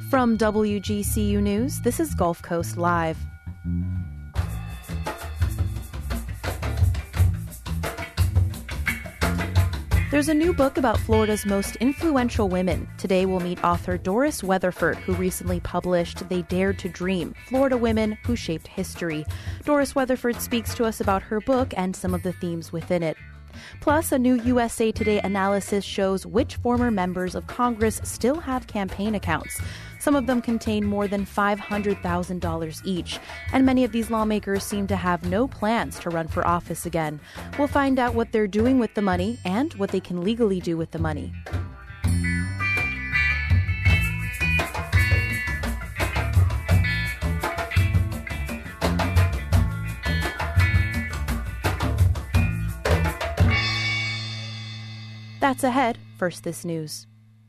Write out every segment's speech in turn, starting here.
From WGCU News, this is Gulf Coast Live. There's a new book about Florida's most influential women. Today we'll meet author Doris Weatherford, who recently published They Dared to Dream, Florida Women Who Shaped History. Doris Weatherford speaks to us about her book and some of the themes within it. Plus, a new USA Today analysis shows which former members of Congress still have campaign accounts. Some of them contain more than $500,000 each, and many of these lawmakers seem to have no plans to run for office again. We'll find out what they're doing with the money and what they can legally do with the money. That's ahead. First, this news.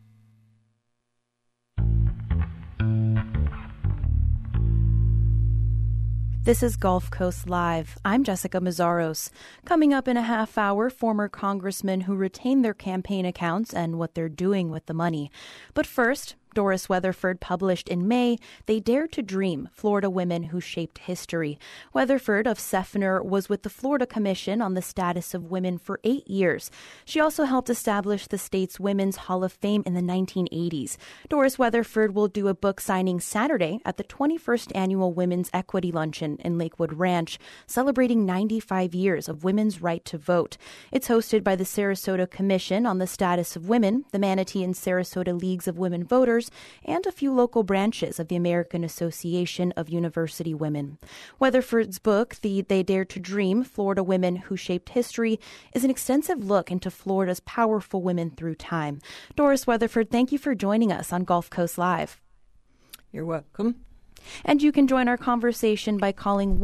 This is Gulf Coast Live. I'm Jessica Mazzaros. Coming up in a half hour, former congressmen who retain their campaign accounts and what they're doing with the money. But first, Doris Weatherford published in May, They Dared to Dream, Florida Women Who Shaped History. Weatherford of Seffner was with the Florida Commission on the Status of Women for 8 years. She also helped establish the state's Women's Hall of Fame in the 1980s. Doris Weatherford will do a book signing Saturday at the 21st Annual Women's Equity Luncheon in Lakewood Ranch, celebrating 95 years of women's right to vote. It's hosted by the Sarasota Commission on the Status of Women, the Manatee and Sarasota Leagues of Women Voters, and a few local branches of the American Association of University Women. Weatherford's book, They Dared to Dream, Florida Women Who Shaped History, is an extensive look into Florida's powerful women through time. Doris Weatherford, thank you for joining us on Gulf Coast Live. You're welcome. And you can join our conversation by calling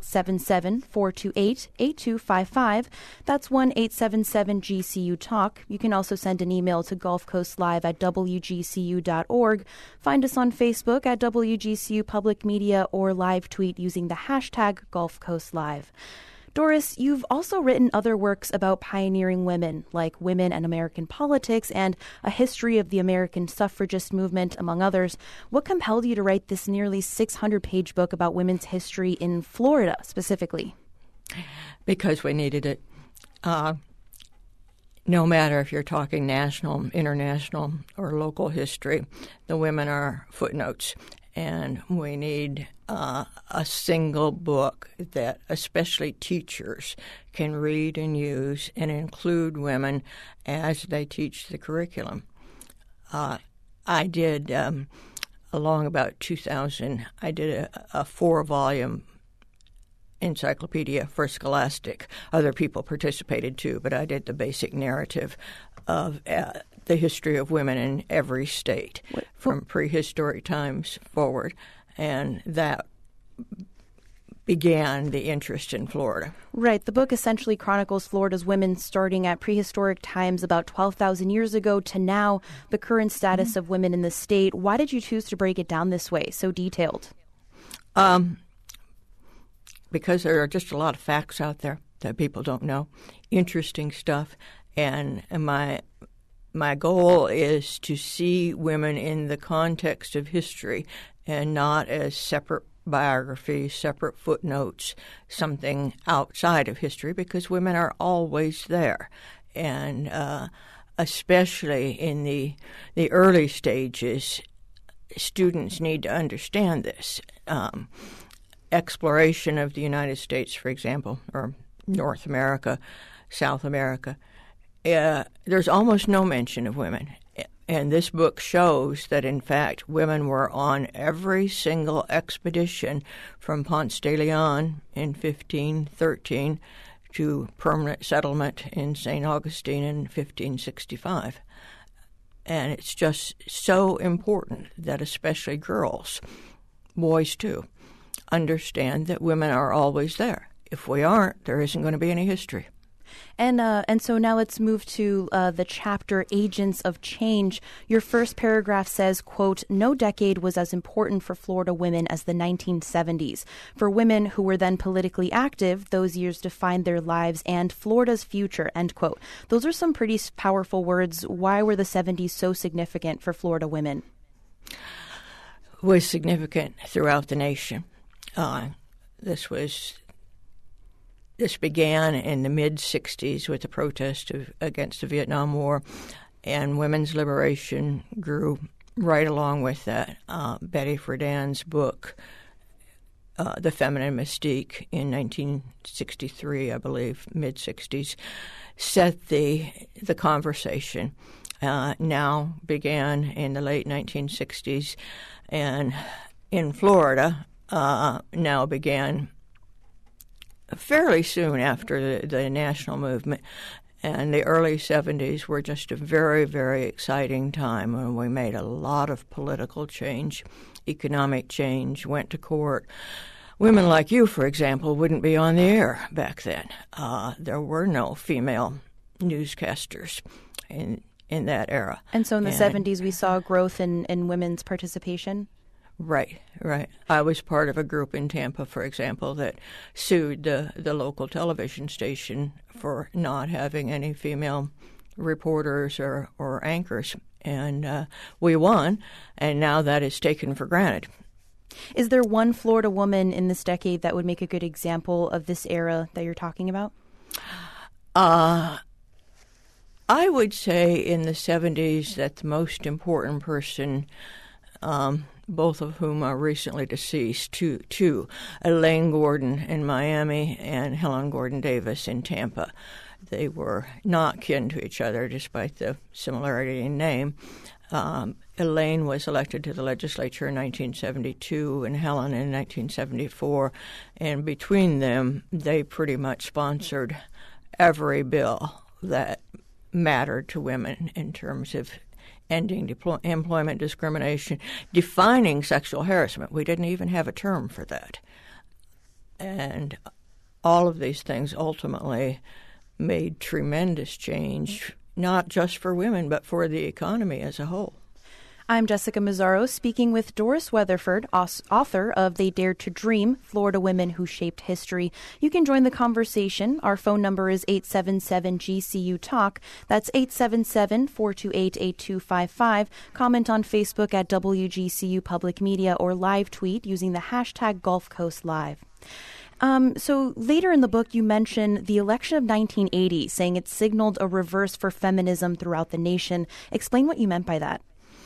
1-877-428-8255. That's 1-877-GCU-TALK. You can also send an email to gulfcoastlive@wgcu.org. Find us on Facebook at WGCU Public Media or live tweet using the hashtag Gulf Coast Live. Doris, you've also written other works about pioneering women, like Women and American Politics and A History of the American Suffragist Movement, among others. What compelled you to write this nearly 600-page book about women's history in Florida, specifically? Because we needed it. No matter if you're talking national, international, or local history, the women are footnotes. And we need a single book that especially teachers can read and use and include women as they teach the curriculum. I did, along about 2000, I did a 4-volume encyclopedia for Scholastic. Other people participated too, but I did the basic narrative of the history of women in every state from prehistoric times forward, and that began the interest in Florida. Right. The book essentially chronicles Florida's women starting at prehistoric times about 12,000 years ago to now, the current status of women in the state. Why did you choose to break it down this way, so detailed? Because there are just a lot of facts out there that people don't know, interesting stuff, and my goal is to see women in the context of history and not as separate biographies, separate footnotes, something outside of history, because women are always there. And especially in the early stages, students need to understand this. Exploration of the United States, for example, or North America, South America, there's almost no mention of women. And this book shows that, in fact, women were on every single expedition from Ponce de Leon in 1513 to permanent settlement in St. Augustine in 1565. And it's just so important that especially girls, boys too, understand that women are always there. If we aren't, there isn't going to be any history. And so now let's move to the chapter Agents of Change. Your first paragraph says, quote, "No decade was as important for Florida women as the 1970s. For women who were then politically active, those years defined their lives and Florida's future," end quote. Those are some pretty powerful words. Why were the 70s so significant for Florida women? was significant throughout the nation. This began in the mid-'60s with the protest against the Vietnam War, and women's liberation grew right along with that. Betty Friedan's book, The Feminine Mystique, in 1963, I believe, mid-'60s, set the conversation. Now began in the late 1960s, and in Florida now began fairly soon after the national movement. And the early 70s were just a very, very exciting time when we made a lot of political change, economic change, went to court. Women like you, for example, wouldn't be on the air back then. There were no female newscasters in that era. And so in the 70s, we saw growth in women's participation? Right. I was part of a group in Tampa, for example, that sued the local television station for not having any female reporters or anchors. And we won, and now that is taken for granted. Is there one Florida woman in this decade that would make a good example of this era that you're talking about? I would say in the 70s that the most important person, both of whom are recently deceased, two, Elaine Gordon in Miami and Helen Gordon Davis in Tampa. They were not kin to each other, despite the similarity in name. Elaine was elected to the legislature in 1972 and Helen in 1974, and between them, they pretty much sponsored every bill that mattered to women in terms of ending employment discrimination, defining sexual harassment. We didn't even have a term for that. And all of these things ultimately made tremendous change, not just for women, but for the economy as a whole. I'm Jessica Mazzaro, speaking with Doris Weatherford, author of They Dared to Dream, Florida Women Who Shaped History. You can join the conversation. Our phone number is 877-GCU-TALK. That's 877-428-8255. Comment on Facebook at WGCU Public Media or live tweet using the hashtag Gulf Coast Live. So later in the book, you mention the election of 1980, saying it signaled a reverse for feminism throughout the nation. Explain what you meant by that.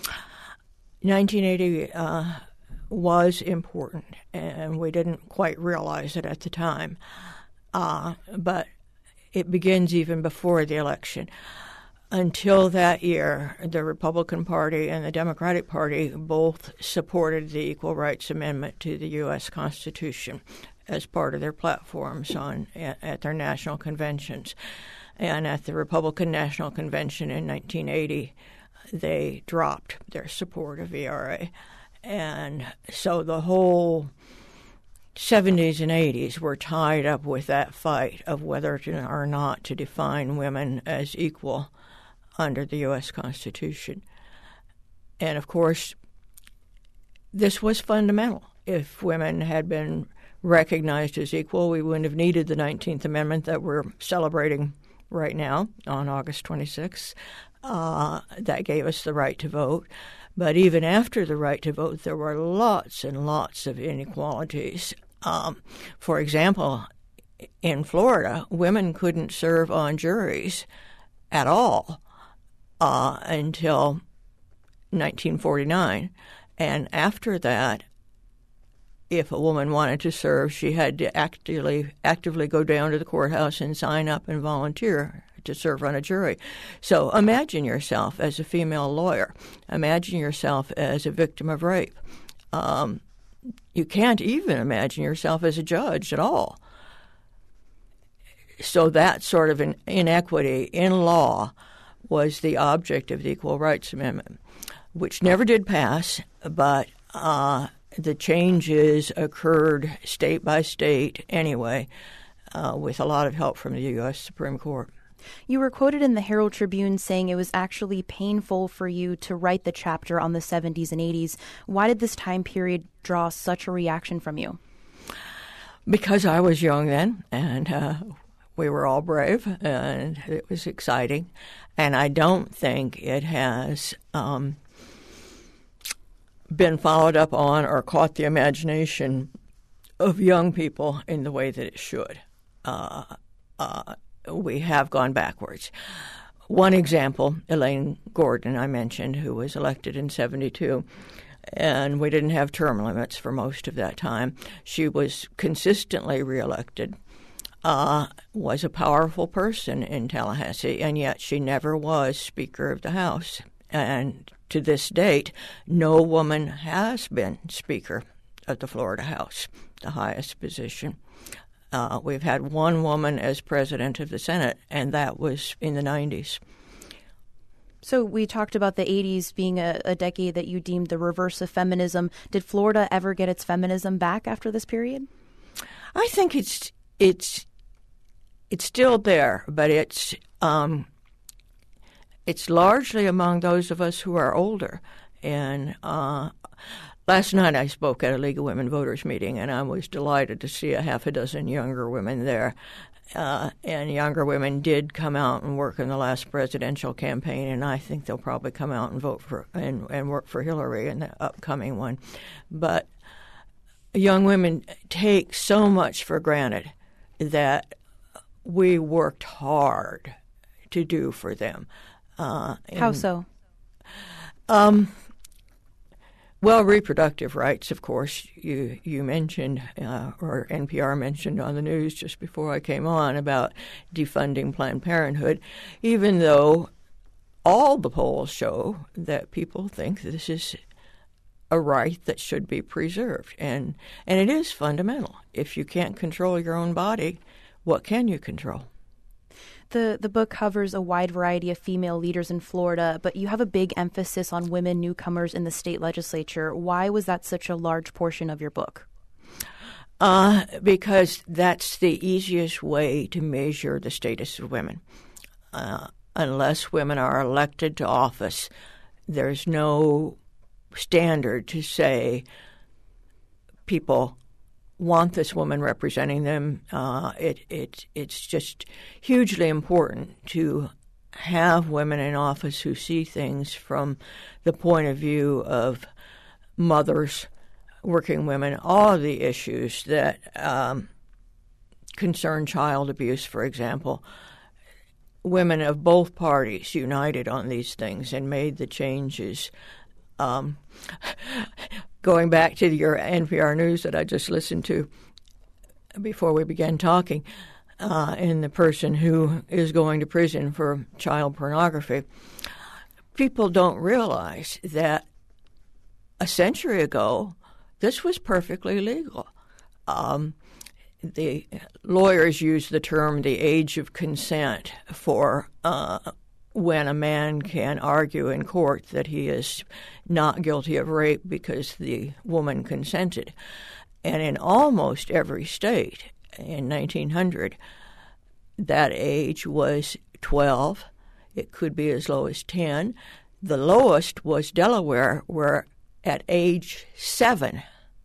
1980 was important, and we didn't quite realize it at the time. But it begins even before the election. Until that year, the Republican Party and the Democratic Party both supported the Equal Rights Amendment to the U.S. Constitution as part of their platforms at their national conventions. And at the Republican National Convention in 1980, they dropped their support of ERA. And so the whole 70s and 80s were tied up with that fight of whether or not to define women as equal under the U.S. Constitution. And, of course, this was fundamental. If women had been recognized as equal, we wouldn't have needed the 19th Amendment that we're celebrating right now on August 26th. That gave us the right to vote. But even after the right to vote, there were lots and lots of inequalities. For example, in Florida, women couldn't serve on juries at all until 1949. And after that, if a woman wanted to serve, she had to actively go down to the courthouse and sign up and volunteer to serve on a jury. So imagine yourself as a female lawyer. Imagine yourself as a victim of rape. You can't even imagine yourself as a judge at all. So that sort of an inequity in law was the object of the Equal Rights Amendment, which never did pass, but the changes occurred state by state anyway, with a lot of help from the U.S. Supreme Court. You were quoted in the Herald Tribune saying it was actually painful for you to write the chapter on the 70s and 80s. Why did this time period draw such a reaction from you? Because I was young then, and we were all brave, and it was exciting. And I don't think it has been followed up on or caught the imagination of young people in the way that it should. We have gone backwards. One example, Elaine Gordon, I mentioned, who was elected in 1972, and we didn't have term limits for most of that time. She was consistently reelected, was a powerful person in Tallahassee, and yet she never was Speaker of the House. And to this date, no woman has been Speaker of the Florida House, the highest position. We've had one woman as President of the Senate, and that was in the 90s. So we talked about the 80s being a decade that you deemed the reverse of feminism. Did Florida ever get its feminism back after this period? I think it's still there, but it's largely among those of us who are older. And last night I spoke at a League of Women Voters meeting, and I was delighted to see a half a dozen younger women there. And younger women did come out and work in the last presidential campaign, and I think they'll probably come out and vote for and work for Hillary in the upcoming one. But young women take so much for granted that we worked hard to do for them. How so? Well, reproductive rights, of course, you mentioned, or NPR mentioned on the news just before I came on about defunding Planned Parenthood, even though all the polls show that people think this is a right that should be preserved. And it is fundamental. If you can't control your own body, what can you control? The book covers a wide variety of female leaders in Florida, but you have a big emphasis on women newcomers in the state legislature. Why was that such a large portion of your book? Because that's the easiest way to measure the status of women. Unless women are elected to office, there's no standard to say people want this woman representing them. It's just hugely important to have women in office who see things from the point of view of mothers, working women, all of the issues that concern child abuse, for example. Women of both parties united on these things and made the changes. Going back to your NPR news that I just listened to before we began talking, and the person who is going to prison for child pornography, people don't realize that a century ago, this was perfectly legal. The lawyers use the term the age of consent for when a man can argue in court that he is not guilty of rape because the woman consented. And in almost every state in 1900, that age was 12. It could be as low as 10. The lowest was Delaware, where at age 7,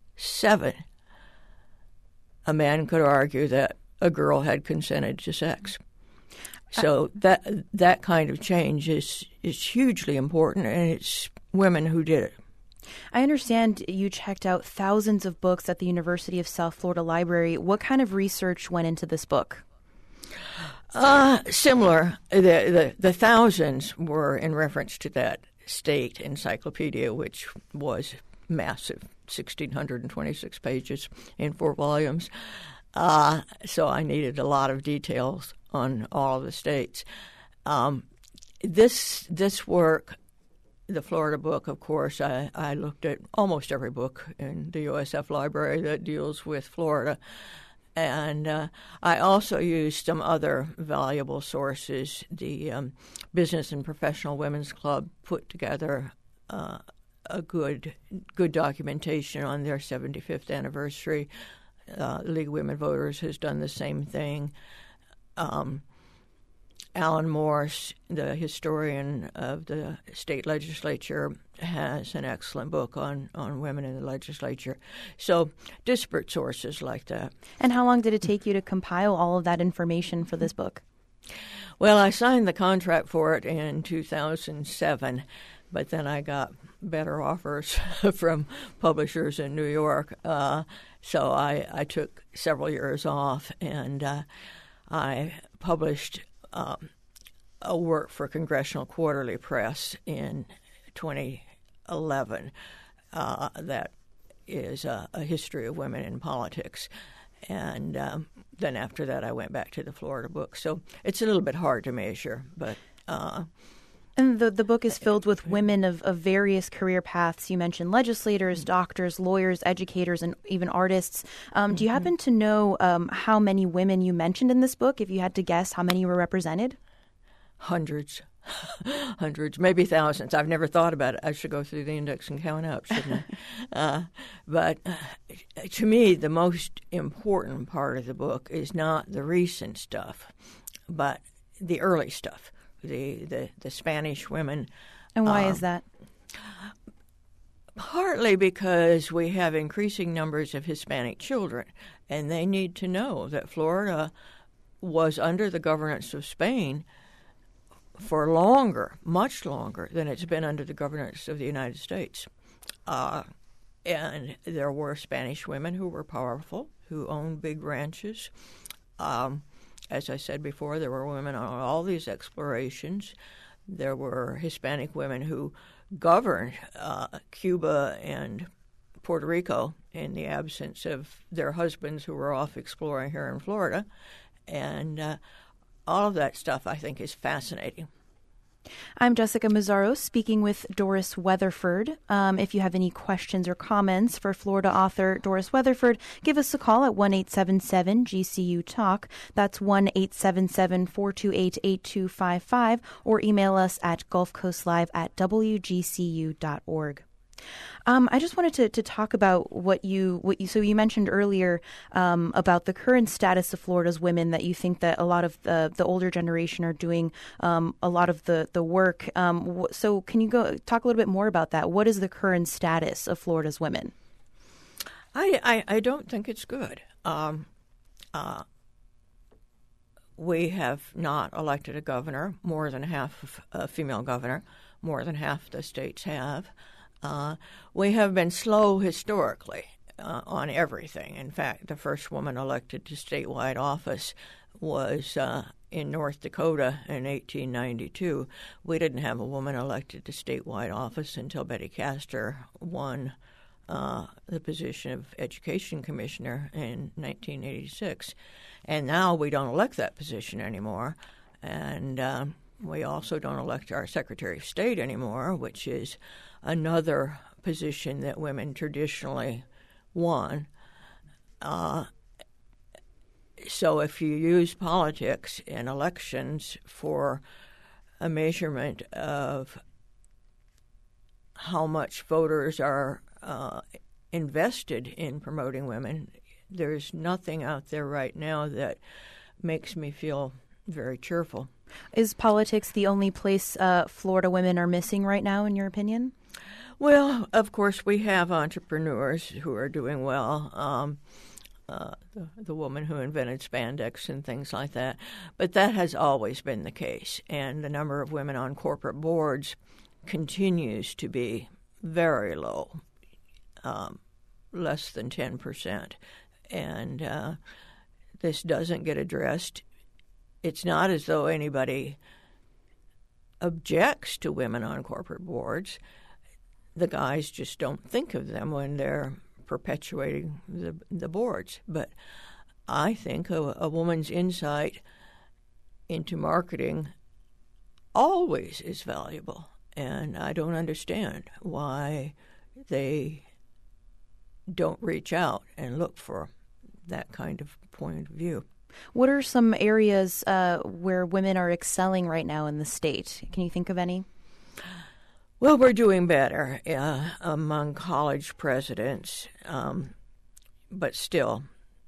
a man could argue that a girl had consented to sex. So that kind of change is hugely important, and it's women who did it. I understand you checked out thousands of books at the University of South Florida Library. What kind of research went into this book? Similar. The thousands were in reference to that state encyclopedia, which was massive, 1,626 pages in 4 volumes. So I needed a lot of details on all of the states. This work, the Florida book, of course, I looked at almost every book in the USF library that deals with Florida. And I also used some other valuable sources. The Business and Professional Women's Club put together a good documentation on their 75th anniversary. The League of Women Voters has done the same thing. Alan Morse, the historian of the state legislature, has an excellent book on women in the legislature. So disparate sources like that. And how long did it take you to compile all of that information for this book? Well, I signed the contract for it in 2007, but then I got better offers from publishers in New York. So I took several years off, and I published a work for Congressional Quarterly Press in 2011 that is a history of women in politics. And then after that, I went back to the Florida book. So it's a little bit hard to measure, but... And the book is filled with women of various career paths. You mentioned legislators, doctors, lawyers, educators, and even artists. Do you happen to know how many women you mentioned in this book? If you had to guess how many were represented? Hundreds, maybe thousands. I've never thought about it. I should go through the index and count up, shouldn't I? But to me, the most important part of the book is not the recent stuff, but the early stuff. The Spanish women. And why is that? Partly because we have increasing numbers of Hispanic children, and they need to know that Florida was under the governance of Spain for longer, much longer than it's been under the governance of the United States. And there were Spanish women who were powerful, who owned big ranches. As I said before, there were women on all these explorations. There were Hispanic women who governed Cuba and Puerto Rico in the absence of their husbands who were off exploring here in Florida. And all of that stuff, I think, is fascinating. I'm Jessica Mazzaros, speaking with Doris Weatherford. If you have any questions or comments for Florida author Doris Weatherford, give us a call at 1-877-GCU-TALK. That's 1-877-428-8255, or email us at gulfcoastlive@wgcu.org. I just wanted to talk about so you mentioned earlier about the current status of Florida's women, that you think that a lot of the older generation are doing a lot of the work. So can you talk a little bit more about that? What is the current status of Florida's women? I don't think it's good. We have not elected a governor, more than half a female governor, more than half the states have. We have been slow historically on everything. In fact, the first woman elected to statewide office was in North Dakota in 1892. We didn't have a woman elected to statewide office until Betty Castor won the position of Education Commissioner in 1986. And now we don't elect that position anymore. And we also don't elect our Secretary of State anymore, which is another position that women traditionally won. So if you use politics in elections for a measurement of how much voters are invested in promoting women, there's nothing out there right now that makes me feel very cheerful. Is politics the only place Florida women are missing right now, in your opinion? Well, of course, we have entrepreneurs who are doing well, the woman who invented spandex and things like that. But that has always been the case. And the number of women on corporate boards continues to be very low, less than 10%. And this doesn't get addressed. It's not as though anybody objects to women on corporate boards. The guys just don't think of them when they're perpetuating the boards. But I think a woman's insight into marketing always is valuable, and I don't understand why they don't reach out and look for that kind of point of view. What are some areas where women are excelling right now in the state? Can you think of any? Well, we're doing better among college presidents, but still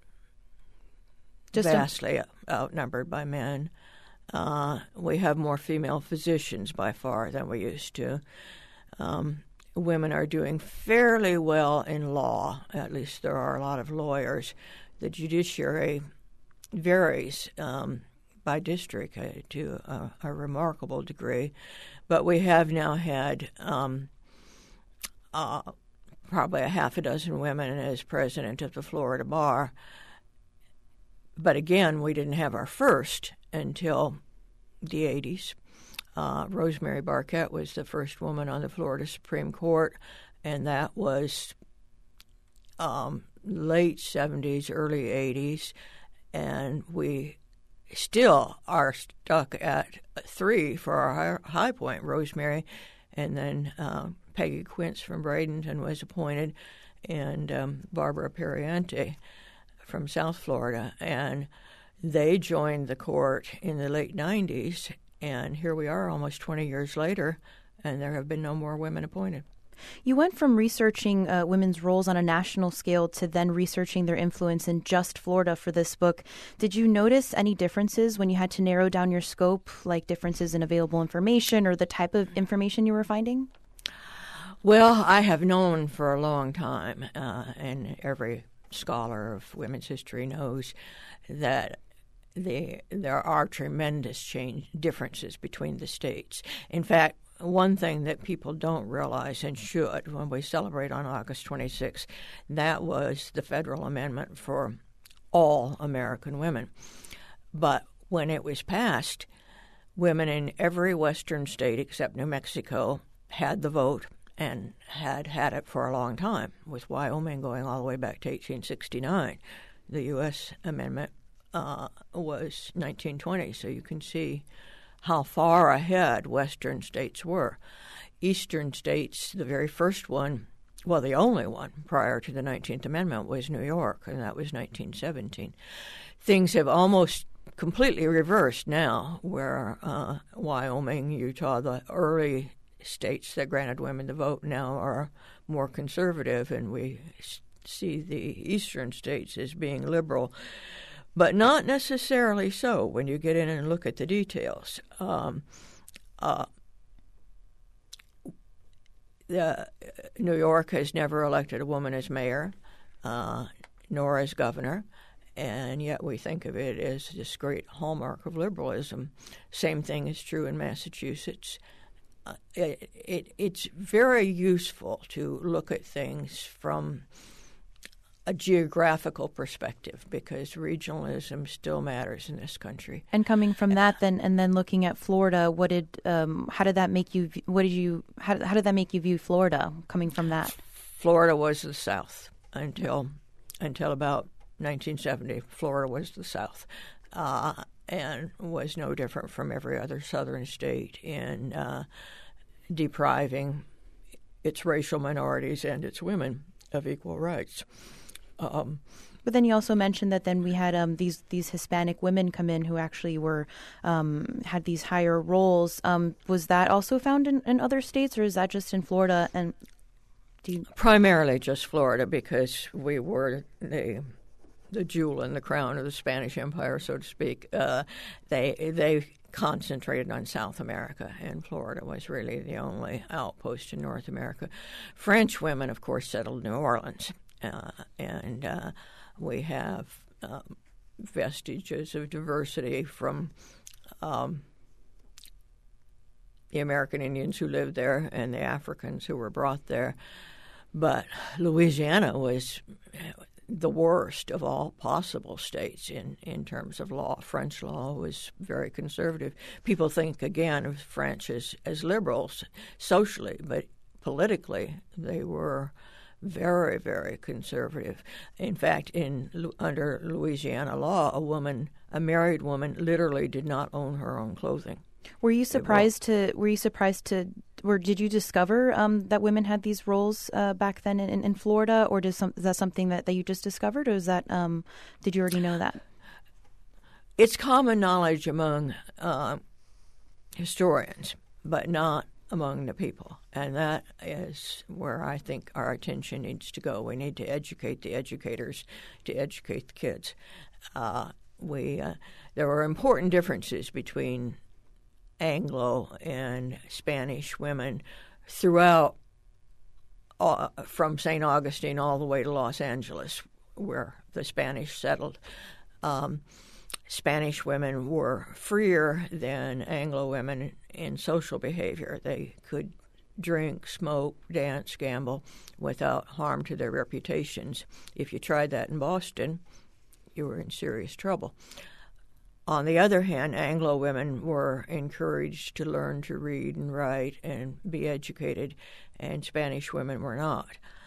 vastly outnumbered by men. We have more female physicians by far than we used to. Women are doing fairly well in law. At least there are a lot of lawyers. The judiciary varies by district to a remarkable degree. But we have now had probably a half a dozen women as president of the Florida Bar. But again, we didn't have our first until the 80s. Rosemary Barquette was the first woman on the Florida Supreme Court, and that was late 70s, early 80s, and we still are stuck at 3 for our high point. Rosemary, and then Peggy Quince from Bradenton was appointed, and Barbara Periente from South Florida, and they joined the court in the late 90s, and here we are almost 20 years later, and there have been no more women appointed. You went from researching women's roles on a national scale to then researching their influence in just Florida for this book. Did you notice any differences when you had to narrow down your scope, like differences in available information or the type of information you were finding? Well, I have known for a long time, and every scholar of women's history knows that there are tremendous differences between the states. In fact, one thing that people don't realize and should when we celebrate on August 26th, that was the federal amendment for all American women. But when it was passed, women in every western state except New Mexico had the vote and had it for a long time, with Wyoming going all the way back to 1869. The U.S. amendment was 1920, so you can see how far ahead western states were. Eastern states, the very first one, well, the only one prior to the 19th Amendment was New York, and that was 1917. Things have almost completely reversed now, where Wyoming, Utah, the early states that granted women the vote now are more conservative, and we see the eastern states as being liberal, but not necessarily so when you get in and look at the details. New York has never elected a woman as mayor, nor as governor, and yet we think of it as this great hallmark of liberalism. Same thing is true in Massachusetts. It's very useful to look at things from a geographical perspective because regionalism still matters in this country. And coming from that, then looking at Florida, how did that make you view Florida? Coming from that, Florida was the South until about 1970. Florida was the South, and was no different from every other southern state in depriving its racial minorities and its women of equal rights. But then you also mentioned that then we had these Hispanic women come in who actually were had these higher roles. Was that also found in other states, or is that just in Florida? And primarily just Florida, because we were the jewel in the crown of the Spanish Empire, so to speak. They concentrated on South America, and Florida was really the only outpost in North America. French women, of course, settled New Orleans. And we have vestiges of diversity from the American Indians who lived there and the Africans who were brought there. But Louisiana was the worst of all possible states in terms of law. French law was very conservative. People think, again, of French as liberals socially, but politically they were very, very conservative. In fact, under Louisiana law, a married woman, literally did not own her own clothing. Were you surprised or did you discover that women had these roles back then in Florida, or is that something that you just discovered, or is that did you already know that? It's common knowledge among historians, but not among the people, and that is where I think our attention needs to go. We need to educate the educators to educate the kids. There were important differences between Anglo and Spanish women throughout, from St. Augustine all the way to Los Angeles, where the Spanish settled. Spanish women were freer than Anglo women in social behavior. They could drink, smoke, dance, gamble without harm to their reputations. If you tried that in Boston, you were in serious trouble. On the other hand, Anglo women were encouraged to learn to read and write and be educated, and Spanish women were not.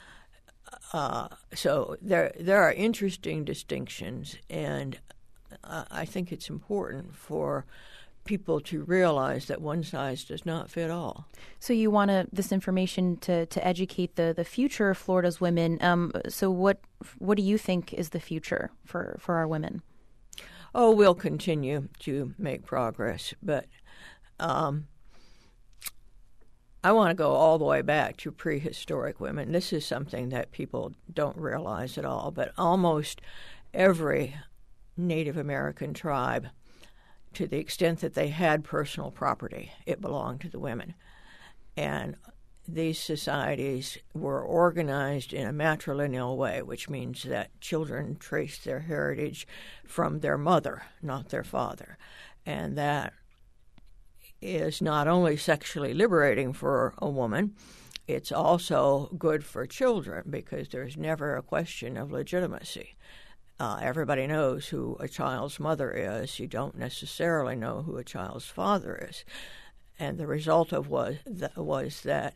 So there are interesting distinctions, and I think it's important for people to realize that one size does not fit all. So you want this information to educate the future of Florida's women. So what do you think is the future for our women? Oh, we'll continue to make progress, but I want to go all the way back to prehistoric women. This is something that people don't realize at all, but almost every Native American tribe, to the extent that they had personal property, it belonged to the women. And these societies were organized in a matrilineal way, which means that children trace their heritage from their mother, not their father. And that is not only sexually liberating for a woman, it's also good for children because there's never a question of legitimacy. Everybody knows who a child's mother is. You don't necessarily know who a child's father is. And the result of was that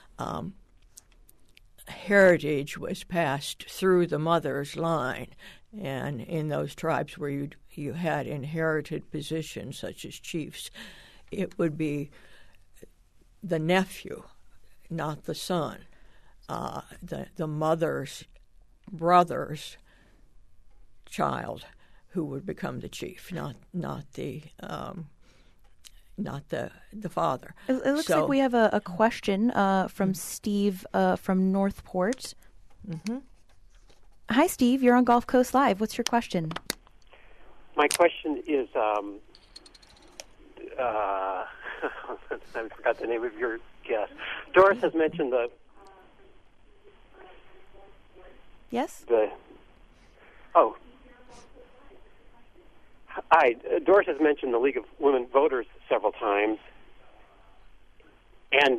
heritage was passed through the mother's line. And in those tribes where you had inherited positions such as chiefs, it would be the nephew, not the son, the mother's brother's child who would become the chief, not the father. It looks like we have a question from Steve from Northport. Mm-hmm. Hi, Steve. You're on Gulf Coast Live. What's your question? My question is, I forgot the name of your guest. Doris has mentioned Yes? Hi. Doris has mentioned the League of Women Voters several times. And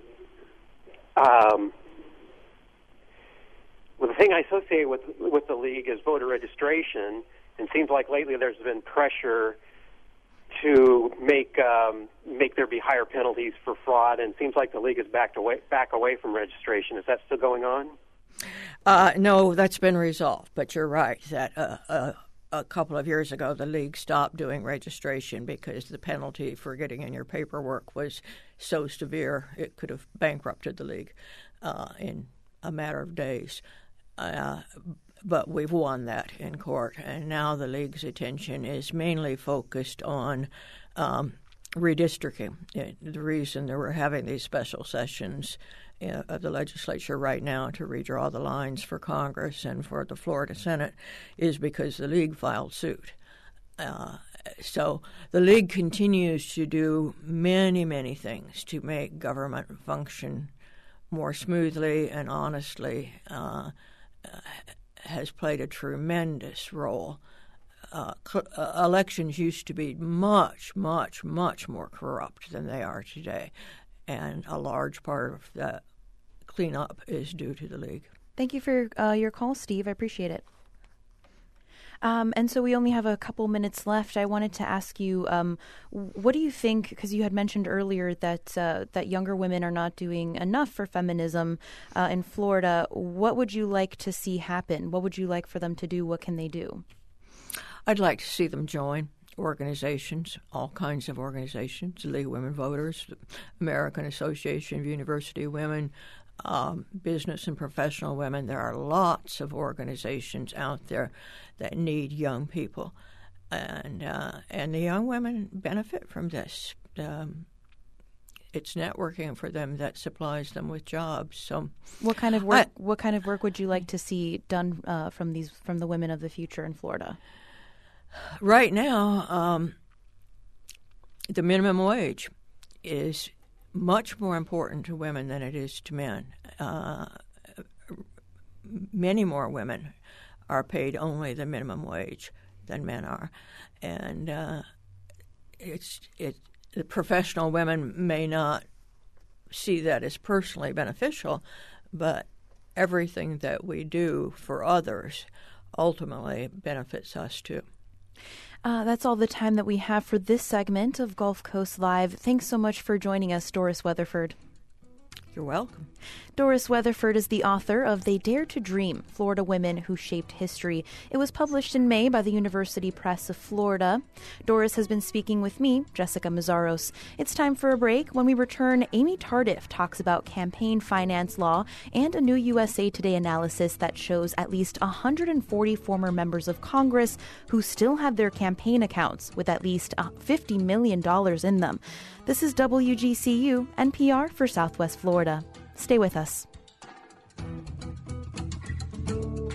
well, the thing I associate with the League is voter registration. And it seems like lately there's been pressure to make there be higher penalties for fraud, and it seems like the League is back away from registration. Is that still going on? No, that's been resolved, but you're right that a couple of years ago the League stopped doing registration because the penalty for getting in your paperwork was so severe it could have bankrupted the League in a matter of days. But we've won that in court, and now the League's attention is mainly focused on redistricting. The reason that we're having these special sessions of the legislature right now to redraw the lines for Congress and for the Florida Senate is because the League filed suit. So the League continues to do many, many things to make government function more smoothly and honestly, has played a tremendous role. Elections used to be much, much, much more corrupt than they are today, and a large part of that cleanup is due to the League. Thank you for your call, Steve. I appreciate it. And so we only have a couple minutes left. I wanted to ask you, what do you think, because you had mentioned earlier that younger women are not doing enough for feminism in Florida. What would you like to see happen? What would you like for them to do? What can they do? I'd like to see them join organizations, all kinds of organizations, the League of Women Voters, the American Association of University Women, business and professional women. There are lots of organizations out there that need young people, and the young women benefit from this. It's networking for them that supplies them with jobs. So, what kind of work? What kind of work would you like to see done from the women of the future in Florida? Right now, the minimum wage is much more important to women than it is to men. Many more women are paid only the minimum wage than men are, and the professional women may not see that as personally beneficial, but everything that we do for others ultimately benefits us too. That's all the time that we have for this segment of Gulf Coast Live. Thanks so much for joining us, Doris Weatherford. You're welcome. Doris Weatherford is the author of They Dare to Dream, Florida Women Who Shaped History. It was published in May by the University Press of Florida. Doris has been speaking with me, Jessica Mazzaros. It's time for a break. When we return, Amy Tardif talks about campaign finance law and a new USA Today analysis that shows at least 140 former members of Congress who still have their campaign accounts with at least $50 million in them. This is WGCU, NPR for Southwest Florida. Stay with us.